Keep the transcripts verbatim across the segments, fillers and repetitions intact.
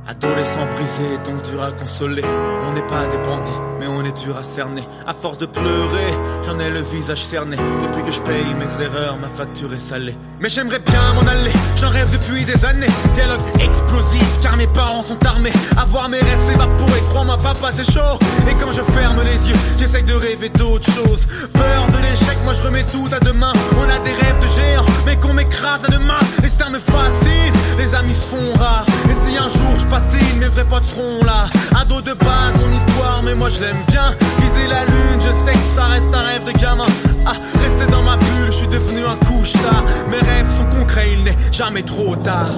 Adolescent brisé, donc dur à consoler. On n'est pas des bandits, mais on est dur à cerner. À force de pleurer, j'en ai le visage cerné. Depuis que je paye mes erreurs, ma facture est salée. Mais j'aimerais bien m'en aller, j'en rêve depuis des années. Dialogue explosif, car mes parents sont armés. Avoir mes rêves s'évaporer, crois-moi papa c'est chaud. Et quand je ferme les yeux, j'essaye de rêver d'autres choses. Peur de l'échec, moi je remets tout à demain. On a des rêves de géants, mais qu'on m'écrase à demain. Les stars me fascinent, les amis se font rares. Et si un jour je patine, mes vrais potes seront là. Ado de base, mon histoire, mais moi je l'aime bien. Viser la lune, je sais que ça reste un rêve de gamin. Ah, rester dans ma bulle, je suis devenu un couche-tard. Mes rêves sont concrets, il n'est jamais trop tard.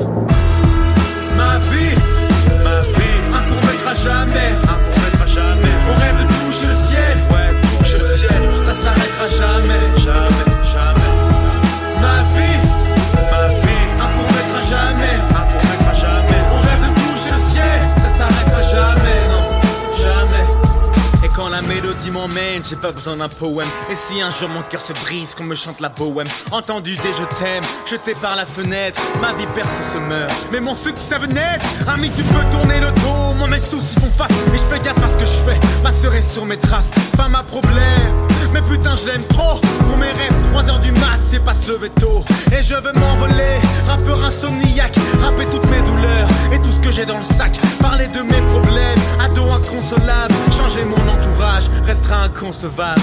Ma vie, ma vie, un court-métrage jamais, un court-métrage jamais. On rêve de toucher le ciel, ouais, toucher le ciel. Ça s'arrêtera jamais, jamais, jamais. Ma vie, ma vie, un court-métrage jamais, un court-métrage jamais. On rêve de toucher le ciel, ça s'arrêtera jamais, non, jamais. Et quand la mélodie m'emmène, j'ai pas besoin d'un poème. Et si un jour mon cœur se brise, qu'on me chante la bohème. Entendu des je t'aime, jeté par la fenêtre. Ma vie perce se meurt, mais mon succès venait. Ami, tu peux tourner le dos, moi mes soucis font face. Et je fais gaffe à ce que je fais, ma sœur est sur mes traces. Pas ma problème, mais putain je l'aime trop. Pour mes rêves, trois heures du mat, c'est pas se lever tôt. Et je veux m'envoler, rappeur insomniaque. Rapper toutes mes douleurs, et tout ce que j'ai dans le sac. Parler de mes problèmes, ado inconsolable. Changer mon entourage, restera inconcevable.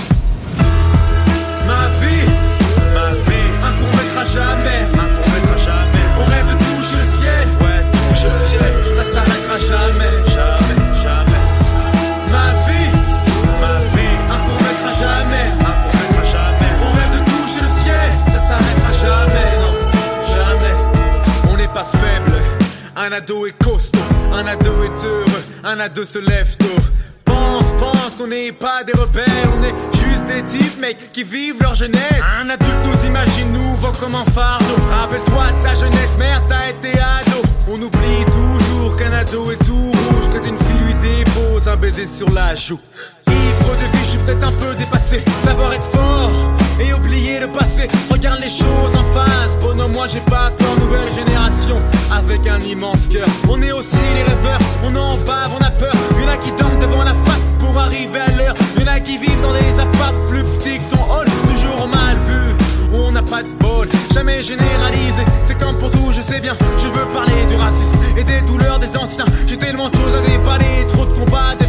Ma vie, ma vie, un court-métrage jamais, un court-métrage jamais. On rêve de toucher le ciel, ouais, toucher le ciel. Ça s'arrêtera jamais, jamais, jamais. Ma vie, ma vie, un court-métrage jamais, un court-métrage jamais. On rêve de toucher le ciel, ça s'arrêtera jamais, non, jamais. On n'est pas faible, un ado est costaud, un ado est heureux, un ado se lève tôt. Pense, pense qu'on n'est pas des rebelles, on est juste des types, mec, qui vivent leur jeunesse. Un adulte nous imagine nouveau comme un fardeau. Rappelle-toi de ta jeunesse, merde, t'as été ado. On oublie toujours qu'un ado est tout rouge, que d'une fille lui dépose un baiser sur la joue. Ivre de vie, je suis peut-être un peu dépassé. Savoir être fort et oublier le passé. Regarde les choses en face, bonhomme, moi j'ai pas peur. Nouvelle génération avec un immense cœur. On est aussi les rêveurs, on en bave, on a peur. Y'en a qui dorment devant la fac pour arriver à l'heure. Y'en a qui vivent dans des apparts plus petits que ton hall. Toujours mal vu, on n'a pas de bol. Jamais généralisé, c'est comme pour tout, je sais bien. Je veux parler du racisme et des douleurs des anciens. J'ai tellement de choses à déballer, trop de combats.